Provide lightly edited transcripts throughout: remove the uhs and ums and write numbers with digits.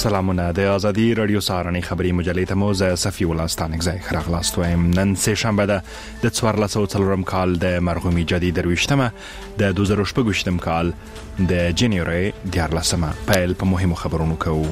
سلامونه د ازادي رادیو سارنې خبري مجلې ته مو زه صفي الله ستانک زای خراغلاست وایم. نن سه شنبه ده د 1440 کال د مرحومي جدي درويشتمه د 2018 کال د جنوري 14 پیل په مهمو خبرونو کوو.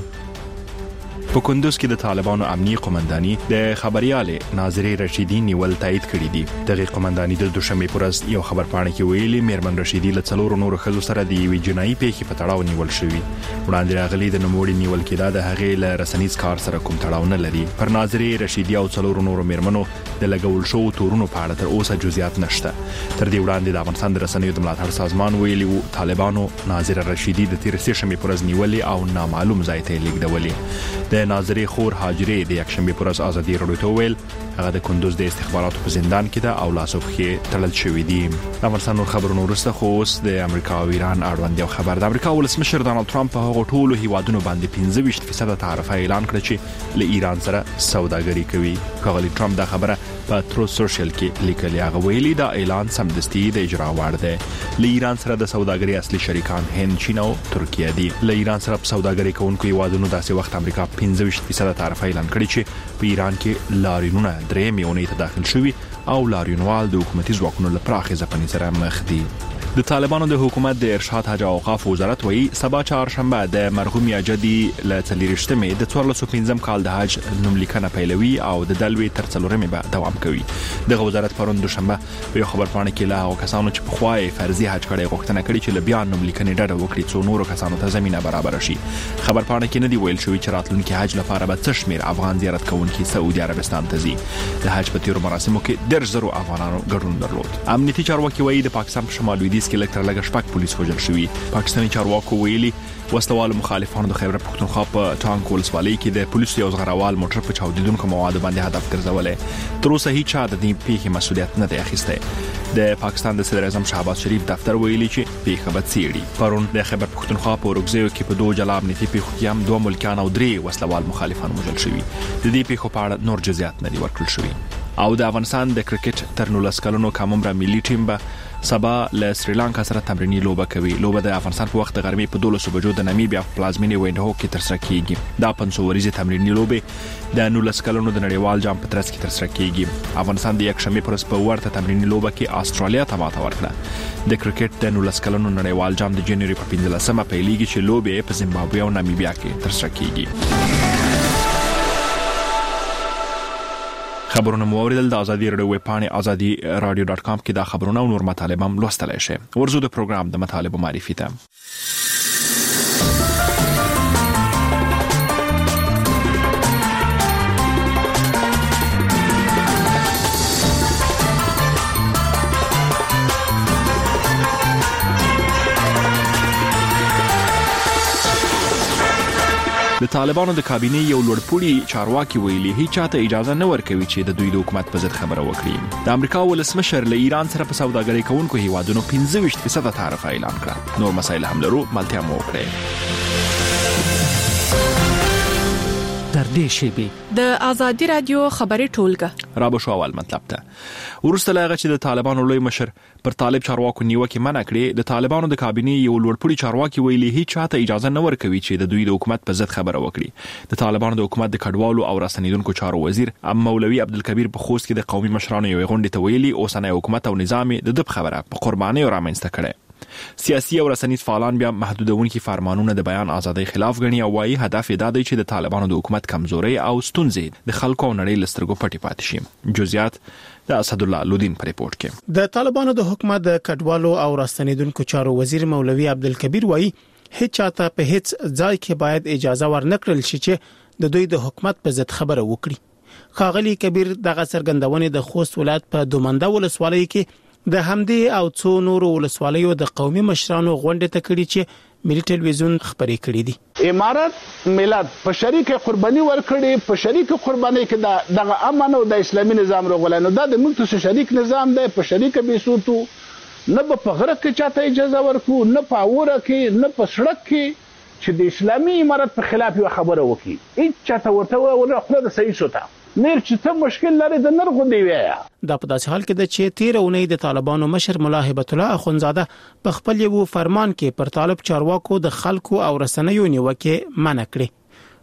په کندوز کې د طالبانو امنیتي قومنداني د خبريالې ناظري رشیدي نیول تایید کړی دی. دغه قومنداني د دوشنبه پرز یو خبرپاڼه کې ویلي میرمن رشیدي له څلورو نورو خزو سره د یوې جنایي پیښې په تړاو نیول شوی. وړاندې راغلي د نوموړي نیول کېدا د هغې له رسنیز کار سره کوم تړاو نه لري. پر ناظري رشیدي او څلورو نورو میرمنو د لګول شو تورونو په اړه تر اوسه جزئیات نشته. تر دې وړاندې د افغانستان د رسنیو د ملاتړ سازمان ویلي وو طالبانو ناظر رشیدي د تیر سه شنبه پرز نیولې او نامعلوم ځای ته لیږدولې. د ناظري خور هاجري د یک شنبه پرز ازادي رادیو ته ویل هغه د کندوز د استخباراتو په زندان کې ده او لاسو کې تړل شوی دی. افغانستان نور خبرونه ورسته خو اوس د امریکا او ایران اړوند یو خبر. د امریکا ولسمشر ډانلډ ټرمپ په هغو ټولو هیوادونو باندې 25% تعرفه اعلان کړ چې له ایران سره سوداګري کوي. ښاغلي ټرمپ دا خبره په تروث سوشل کې لیکلي. هغه ویلي دا اعلان سمدستي د اجرا وړ دی. له ایران سره د سوداګري اصلي شریکان هند، چین او ترکیه دي. له ایران سره په سوداګري کوونکو هیوادونو داسې وخت امریکا 25% تعرفه اعلان کړی چې په ایران کې لاریونونه درې میونې ته داخل شوي او لاریونوال د حکومتي ځواکونو له پراخې ځپنې سره مخ دي. د طالبانو د حکومت د ارشاد حج او اوقاف وزارت وایي سبا چهارشنبه د مرحوم جدي له 40مې د 1415 کال د حج نوملیکنه پیلوي او د دلوي تر 4مې به دوام کوي. دغه وزارت پرون دوشنبه په یو خبرپاڼه کې له هغو کسانو چې په خوای فرضي حج کړي غوښتنه کړې چې له بیا نوملیکنې ډډه وکړي څو نورو کسانو ته زمينه برابر شي. خبرپاڼه کې نه دی ویل شوی چې راتلونکي حج لپاره به څه شمیر افغان زیارت کوونکي سعودي عربستان ته ځي. د حج په تیرو مراسمو کې 10,000 افغانانو ګډون درلود. امنیتي چارواکي وایي د پاکستان په شمال لویدیځ کې لکه لږ شپږ پولیس وژل شوي. پاکستاني چارواکو ویلي وسلوال مخالفانو د خیبر پختونخوا په ټانک ولسوالۍ کې د پولیسو یو زغروال موټر په چاودیدونکو موادو باندې هدف ګرځولې. تر اوسه هیڅ چا د دې پیښې مسؤلیت نه دی اخیستی. د پاکستان د صدر اعظم شهباز شریف دفتر ویلي چې پیښه به څیړي. پرون د خیبر پختونخوا په اورګزیو کې په 2 جلا امنیتي پیښو کې هم 2 ملکیان او 3 وسلوال مخالفان وژل شوي. د دې پیښو په اړه نور جزئیات نه دي ورکړل شوي. او د افغانستان د کرکټ تر 19 کلونو کممره ملي ټیم به سبا له سریلانکا سره تمرینی لوبه کوي. لوبه د افغانستان په وخت د غرمې په 12 بجو د نامیبیا په پلازمینې وینډهو کې ترسره کیږي. دا 500 ورځې تمرینی لوبه د 19 کلونو د نړیوال جام په ترڅ کې ترسره کیږي. افغانستان د یک شنبه پرز په ورته تمرینی لوبه کې استرالیا ته ماته ورکړه. د کرکټ د 19 کلونو نړیوال جام د جنوري په 15مه پیلېږي چې لوبه په زیمبابوې او نامیبیا کې ترسره کیږي. خبرونه موریدل د ازادي رادیو ویب پاڼې azadi.radio.com کې دا خبرونه او نور مطالب هم لوستلای شئ. ورزو د پروګرام د مطالب معرفي ته. د طالبانو د کابینې یو لوړپوړي چارواکي ویلي هیڅ چاته اجازه نه ورکوي چې د دوی د حکومت په ضد خبره وکړي. د امریکا ولسمشر له ایران سره په سوداګرۍ کوونکو هیوادونو 25% تعرفه اعلان کړه. نور مسایل هم لرو، ملتیا مو وکړئ. در دې شیبي د ازادي رادیو خبري ټولګه رابو شو اول مطلب ته ورسته لغه چې د طالبانو لوی مشر پر طالب چارواکو نیوکه منع کړې. د طالبانو د کابینې یو لوړپوړي چارواکي ویلي هیڅ چاته اجازه نه ورکوي چې د دوی د حکومت په ضد خبره وکړي. د طالبانو د حکومت د کډوالو او راستنیدونکو چارو وزیر مولوي عبدالکبیر په خوست کې د قومي مشرانو یو غونډه ته ویلي اوسنۍ حکومت او نظام د خبره په قرباني او رامنځته کړي. سیاسي او رسنیز فعالان بیا محدودونکي فرمانونه د بیان ازادۍ خلاف غني او وايي هدف دا دی چې د طالبانو د حکومت کمزوري او ستونزې د خلکو او نړۍ لسترګو پټي پاتې شي. جزئیات د اسد الله لودین په ریپورت کې. د طالبانو د حکومت د کډوالو او راستنیدونکو چارو وزیر مولوي عبدالکبیر وايي هیڅ چاته په هیڅ ځای کې باید اجازه ورنکړل شي چې د دوی د حکومت په ضد خبره وکړي. ښاغلي کبیر دغه څرګندونې د خوست ولایت په دومنده ولسوالۍ کې د همدې او څو نورو ولسوالیو د قومي مشرانو غونډه ته کړي چې ملي ټلویزیون خبرې کړې دي. امارات ملت په شریک قرباني ورکړي، په شریک قرباني کې دغه امن او د اسلامي نظام رغولانو دا د موږ ته شریک نظام دی. په شریک بیسوتو نه په غره کې چاته اجازه ورکو، نه په اوره کې، نه په سړک کې چې د اسلامي امارات په خلاف یو خبره وکړي. هیڅ چاته ورته ورخله د صحیح شوته نیر چې څه مشکل لري د نرغو دی ویا. دا په داسې حال کې د چې 13 اونۍ د طالبانو مشر مولا هبت الله اخونزاده په خپل یو فرمان کې پر طالب چارواکو د خلکو او رسنیو نیوکه منع کړې.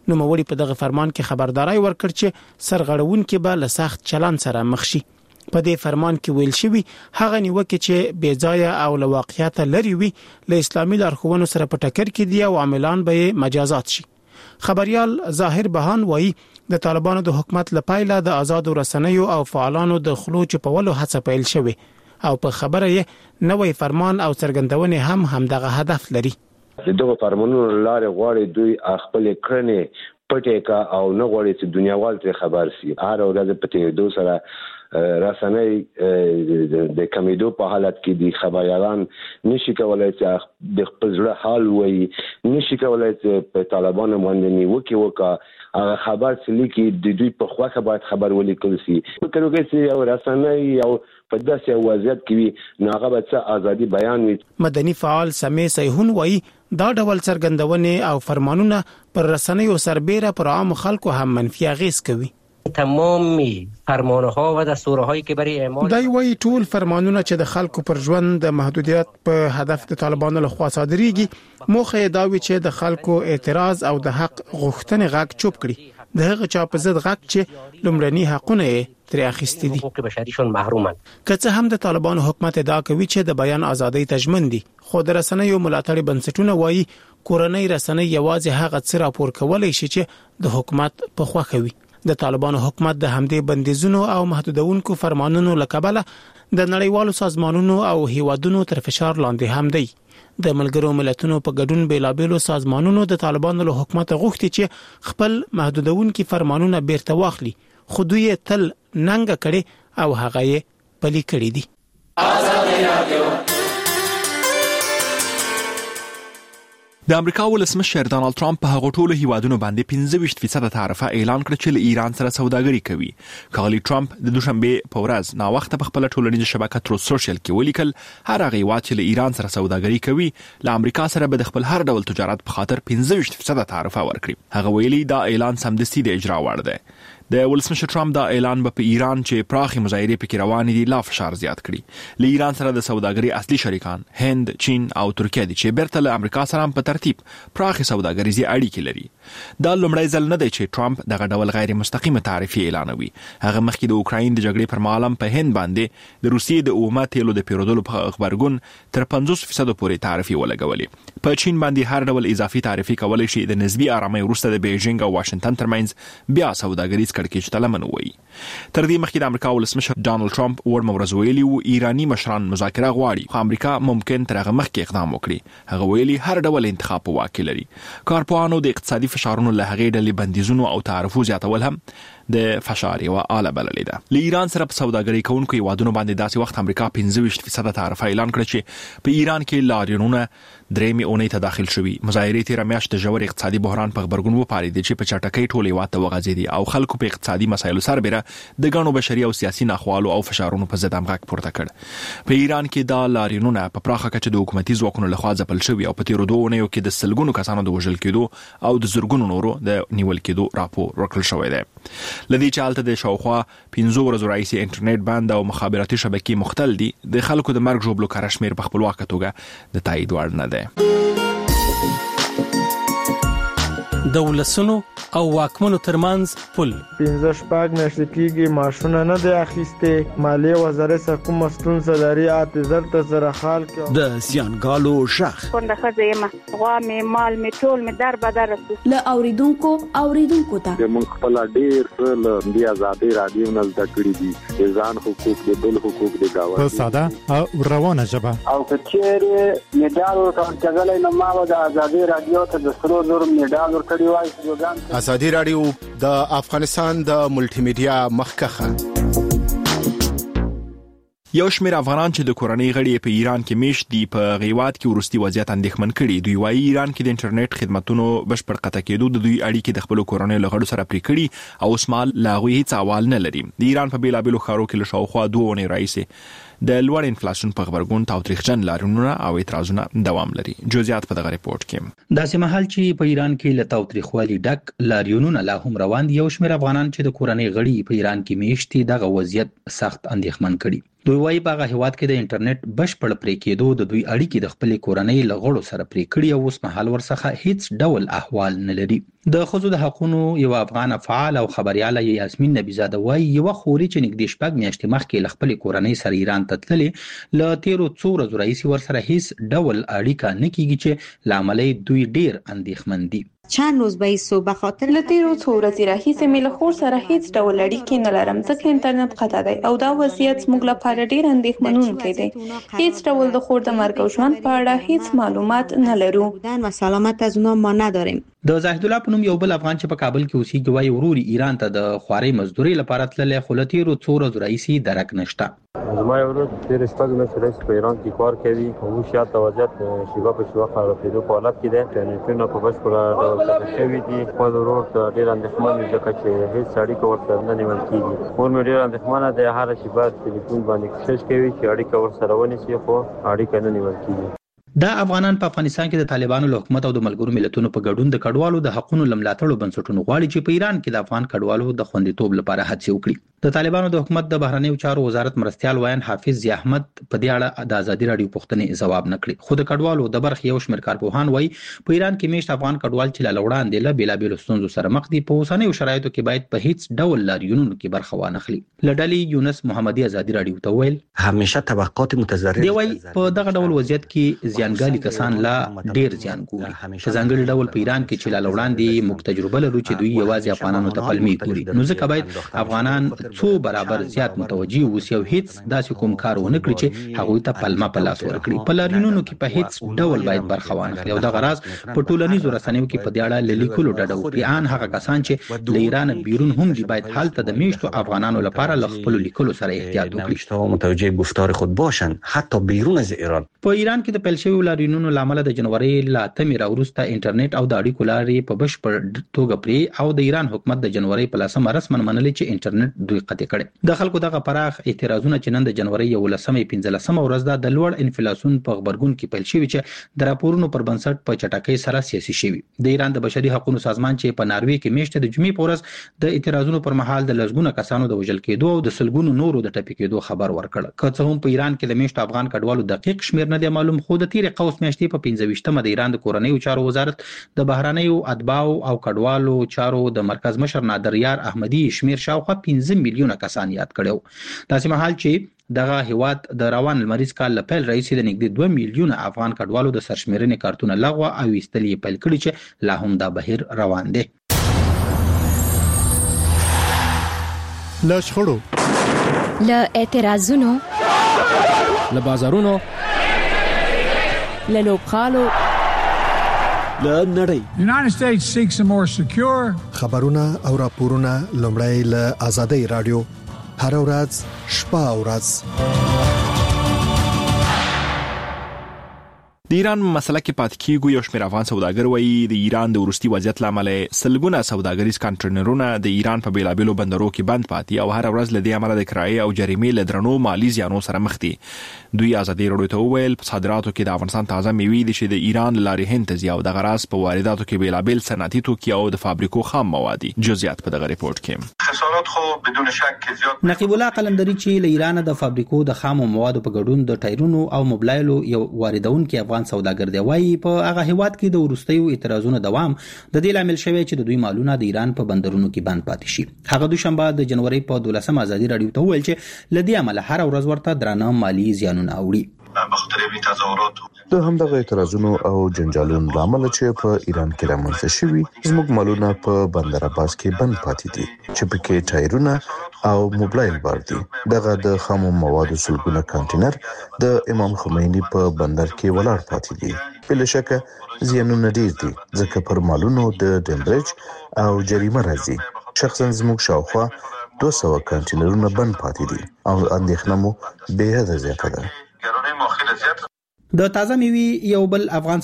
نوموړي په دغه فرمان کې خبرداري ورکړ چې سرغړونکي به له سخت چلن سره مخ شي. په دې فرمان کې ویل شوی هغه نیوکه چې بې ځای او له واقعیت لري وي له اسلامي لارښوونو سره په ټکر کې دي او عاملان به مجازات شي. خبريال ظاهر بهان وایي د طالبانو د حکومت لپاره د آزاد رسنیو او فعالانو د خلو چپولو هڅه پیل شوې او په خبره یې نوې فرمان او څرګندونې هم دغه هدف لري. دغه فرمانونو لاره غواړي دوی خپل کړنې پټه کا او نه غواړي چې دنیاوال ته خبر شي. هر ورځ په تیریدو سره رسنۍ د کمیدو په حالت کې دي. خبريالان نشي کولای چې د خپل ځړه حال وایي، نشي کولای چې په طالبانو باندې نیوکه وکړي. هغه خبر چې لیکي د دوی په خواخه باید خبر ولیکل شي. فکر وکړي چې یو رسنۍ او په داسې وضعیت کې وي نو هغه به ازادي بیان وي. مدني فعال سمې سیهون وایي دا ډول څرګندونې او فرمانونه پر رسنیو سربېره پر عام خلکو هم منفي اغیز کوي. تمام فرمانها و دستورهایی که برای اعمال دای وی ټول فرمانونه چې د خلکو پر ژوند د محدودیت په هدف د طالبانو لخوا صادریږي موخه دا وی چې د خلکو اعتراض او د حق غوښتنې غږ چوپ کړي. د هغه چا په ضد غږ چې لومړني حقونه تر اخیستي دي. حقوق بشریشون محرومن. که څه هم د طالبانو حکومت ادعا کوي چې د بیان ازادي تضمین دي، خو د رسنیو ملاتړ بنسټونه وایي کورنۍ رسنۍ یوازې هغه څه راپور کولای شي چې د حکومت په خوا کوي. د طالبانو حکومت د همدې بندیزونو او محدودونکو فرمانونو لکبله د نړیوالو سازمانونو او هیوادونو تر فشار لاندې هم دی. د ملګرو ملتونو په ګډون بیلابېلو سازمانونو د طالبانو له حکومت غوښتي چې خپل محدودونکو فرمانونه بیرته واخلي، خو دوی تل ننګ کړي او هغه یې پلي کړي دي. د امریکا ولسمشر ډانلډ ټرمپ په هغو ټولو هیوادونو باندې 15% تعرفه اعلان کړ چې له ایران سره سوداګري کوي. ښاغلي ټرمپ د دوشنبه په ورځ نا وخت په خپل ټولنیز شبکه تروث سوشل کې ولیکل هر هغه هیواد چې له ایران سره سوداګري کوي له امریکا سره به د خپل هر ډول تجارت په خاطر 15% تعرفه ورکړي. هغه ویلي دا اعلان سمدستي د اجرا وړ دی. د ولسمشر ټرمپ دا اعلان په ایران چې پراخي مظاهرې پکې روانې دي لا فشار زیات کړي. له ایران سره د سوداګري اصلي شریکان هند، چین او ترکیه دي چې بیرته له امریکا سره په ترتیب پراخي سوداګریزي اړیکې لري. دا لومړی ځل نه دی چې ټرمپ دغه ډول غیر مستقیمه تعرفه اعلانوي. هغه مخکې د اوکراین د جګړې پر مهال په هند باندې د روسیې د اومه تیلو د پیرودلو په خبرګون تر 50% پورې تعرفه ولګولې. په چین باندې هر ډول اضافي تعرفه کولای شي د نسبی آرامۍ وروسته د بیجینګ او واشنگټن ترمنځ بیا سوداګریز کړکېچ ته لمن وي. تر دې مخکې د امریکا ولسمشر ډانلډ ټرمپ ورمورز ویلي وو ایرانی مشران مذاکره غواړي، خو امریکا ممکن تر هغه مخکې اقدام وکړي. هغه ویلي هر ډول انتخاب په واک لري. کارپوهانو د اقتصادي فشارونو له هغې ډلې بندیزونو او تعرفو زیاتول هم د فشار یو آله بللې ده. له ایران سره په سوداګري کوونکو هیوادونو باندې داسې وخت امریکا 15% تعرفه اعلان کړ چې په ایران کې لاریونونه درېمې اونۍ ته داخل شوي. مظاهرې تېره میاشت د ژور اقتصادي بحران په غبرګون وپارېدې چې په چټکۍ ټول هیواد ته وغځېدې او خلکو په اقتصادي مسایلو سربېره د ګڼو بشري او سیاسي ناخوالو او فشارونو په ضد هم غږ پورته کړ. په ایران کې دا لاریونونه په پراخه کچه د حکومتي ځواکونو لخوا ځپل شوي او په تېرو 2 اونیو کې د سلګونو کسانو د وژل کېدو او د زرګونو نورو د نیول کېدو راپور ورکړل شوی دی. لدې چې هلته د شاوخوا 15 ورځو راهیسې انټرنیټ بند او مخابراتي شبکې مختل دي، د خلکو د مرګ ژوبلو کره شمېر په خپلواکه توګه د تایید وړ نه دی. د ولسونو او واکمنو ترمنځ پل 15 میاشتې کېږي معاشونه نه دی اخیستې. مالیې وزارت څخه کوم ستونزه لري اعتذار ته سره حال کې د سیانګالو شخ څنګه خزه غوا مې مال مې ټول مې در بدر له اوریدونکو ته موږ خپل ډیر له دې ازادي رادیو نه زده کړی دي ځان حقوق د بل حقوق د گاوه په ساده او روانه ژبه او کچېره میډال ورکړل کېږي نو ما د ازادي رادیو ته د سرو زر میډال ورکړی وای. ازادي رادیو د افغانستان د ملټي میډیا مخکخه. یو شمېر افغانان چې د کورنۍ غړي په ایران کې میشت دي په غیواد کې ورستي وضعیت اندېښمن کړي. دوی وايي ایران کې د انټرنیټ خدماتونو بشپړ قطع کېدو د دوی اړیکې د خپل کورنۍ له غړو سره پرې کړي او اسمال لاغوي هیڅ احوال نه لري. د ایران په بیلابېلو ښارو کې له شاوخوا 2 اونۍ راهیسې د لوړ انفلیشن په خبرګون تاوتریخجن لاریونونه او اعتراضونه دوام لري. جزئیات په دغه ریپورت کې. داسې مهال چې په ایران کې له تاوتریخوالي ډک لاریونونه لا هم روان دي، یو شمېر افغانان چې د کورنۍ غړي په ایران کې میشت دي دغه وضعیت سخت اندېښمن کړي. دوی وايي په هغه هیواد کې د انټرنیټ بشپړ پرې کېدو د دوی اړیکې د خپل کورنۍ له غړو سره پرې کړي او اوس مهال ورڅخه هیڅ ډول احوال نه لري. د ښځو د حقوقو یو افغان فعال او خبرياله یاسمین نبیزاده وايي یو خوري چې نږدې شپږ میاشتې مخکې له خپل کورنۍ سره ایران ته تللې له تیرو څو ورځو راهیسې ورسره هیڅ ډول اړیکه نه کیږي چې لامل دوی ډیر اندېښمن دي. چند روز به ایسو به خاطر لتیرو څو ورځې راهیسې مې له خور سره هیڅ ډول اړیکې نه لرم ځکه انټرنیټ قطع دی او دا وضعیت زموږ لپاره ډیر اندېښمنونکی دی. هیڅ ډول د خور د مرګ او ژوند په اړه هیڅ معلومات نه لرو و سلامت از اونها ما نداریم. د زاهد الله په نوم یو بل افغان چې په کابل کې اوسېږي وايي ورور ایران ته د خوارۍ مزدوري لپاره تللی خو له تیرو څو ورځو راهیسې درک نشته. زما یو ورور تیر شپږ میاشتې راهیسې په ایران کې کار کوي او اوس شاید د وضعیت شیبه په شیبه خرابېدو په حالت کې دی. انټرنیټونه په بشپړه ډول قطع شوي دي. خپل ورور ته ډېر اندېښمن وي ځکه چې هېڅ اړیکه ورسره نه نیول کېږي. مور مې ډېره اندېښمنه دی، هره شیبه تلیفون باندې کوشش کوي چې اړیکه ورسره ونیسي خو اړیکه نه نیول کېږي. دا افغانان په افغانستان کې د طالبانو له حکومت او د ملګرو ملتونو په ګډون د کډوالو د حقوقو لملاتړو بنسټونو غواړي چې په ایران کې د افغان کډوالو د خوندیتوب لپاره هڅې وکړي. د طالبانو د حکومت د بهرنیو چارو وزارت مرستيال وایي حافظ ضیا احمد په دې اړه د ازادي رادیو پوښتنې ځواب نه کړی. خو د کډوالو د برخې یو شمېر کارپوهان وایي په ایران کې میشت افغان کډوال چې له وړاندې له بیلابېلو ستونزو سره مخ دي په اوسنیو شرایطو کې باید په هیڅ ډول لاریونونو کې برخه وانخلي. لډلې یونس محمدي ازادي رادیو ته ویل همیشه طبقات متضرر دی وایي په دغه ډول وضعیت کې زیانګالي کسان لا ډیر زیان ګوري. په ځانګړي ډول په ایران کې چې له وړاندې موږ تجربه لرو چې دوی یوازې افغانانو ته پلمې ګوري. نو ځکه باید افغانان څو برابر زیات متوجي اوسي او هیڅ داسې کوم کار ونه کړي چې هغوی ته پلمه په لاس ورکړي. په لاریونونو کې په هیڅ ډول باید برخه وانخلي او دغه راز په ټولنیزو رسنیو کې په دې اړه لیکلو ډډه وکړي. ان هغه کسان چې له ایران بیرون هم دي باید هلته د میشتو افغانانو لپاره له خپل لیکلو سره احتیاط وکړي. متوجه گفتار خود باشن حتی بیرون از ایران. په ایران کې د پیل شویو لاریونونو لامل د جنوري له 8 راوروسته انټرنیټ او د اړیکو لارې په بشپړ توګه پرې او د ایران حکومت د جنوري په 10 رسمن منلي چې انټرنیټ دوی قطع کړي. د خلکو دغه پراخ اعتراضونه چې نن د جنوري 15 ورځ د لوړ انفلیسیون په خبرګون کې پیل شوی چې د راپورونو پر بنسټ په چټکۍ سره سیاسي شوی. د ایران د بشري حقوقو سازمان چې په ناروې کې میشته د جمعې په ورځ د اعتراضونو پر مهال د لږګونو کسانو د وژل کېدو او د سلګونو نورو د ټپي کېدو خبر ورکړ. که څه هم په ایران کې د میشته افغان کډوالو دقیق شمیر نه دی معلوم، خو د تیر قوس میاشتې په 25مه د ایران د کورنیو چارو وزارت د بهرنیو اتباعو او کډوالو چارو د مرکز مشر نادر یار احمدي شمیر شاوخوا 15 میلیونه کسان یاد کړو. داسې مهال چې دغه هیواد د روان لمریز کال له پیل رئیسې د نږدې 2 میلیونه افغان کډوالو د سرشمېرنې کارتونه لغوه او ایستل یې پیل کړي چې لا هم دا بهیر روان دی. له شخړو، له اعتراضونو، له بازارونو، له لوبغالو، له نړۍ. United States seeks a more secure. خبرونه او راپورونه لومړی له آزادۍ رادیو هر ورځ شپه او ورځ. د ایران مسله کې پات کیږي. یو شمېر افغان سوداګر وایي د ایران د ورستي وضعیت لامل سلګونه سوداګریز کانټینرونه د ایران په بیلابېلو بندرو کې بند پاتې او هر ورځ له دې امله د کرایې او جریمې له درنو مالی زیانونو سره مخ دي. دوی آزادي رادیو ته وویل په صادراتو کې د افغانستان تازه میوې دي چې د ایران لارې هند ته ځي او د غراس په وارداتو کې بیلابېل صنعتي توکي او د فابریکو خام مواد دي. جزئیات په دغه ریپورت کې. خسارات خو بدون شک زیات. نقیب الله قلندری چې له ایران د فابریکو د خام موادو په ګډون د ټایرونو او موبایلو یو واردونکو افغان سوداګر دی وايي په هغه هیواد کې د ورستیو اعتراضونو دوام د دې لامل شوی چې د دوی مالونه د ایران په بندرونو کې بند پاتې شي. هغه دوشنبه د جنوري په 12 آزادي رادیو ته ویل چې لدی عمل هر ورځ ورته درانه مالی زیانونه اوړي. بخاطر تظاهرات د همدغه اعتراضونو او جنجالونو لامل چې په ایران کې رامنځته شوي زموږ مالونه په بندر عباس کې بند پاتې دي چې پکې ټایرونه او موبایل بار دي. دغه د خامو موادو سلګونه کانټینر د امام خمینی په بندر کې ولاړ پاتې دي. بل شکه زیانونه ډیر دي ځکه پر مالونو د ډیمبریج او جریمه راځي. شخصا زموږ شاوخوا 200 کانټینرونه بند پاتې دي او اندېښنه مو به حد زیاته ده. د تازه میوي یو بل افغان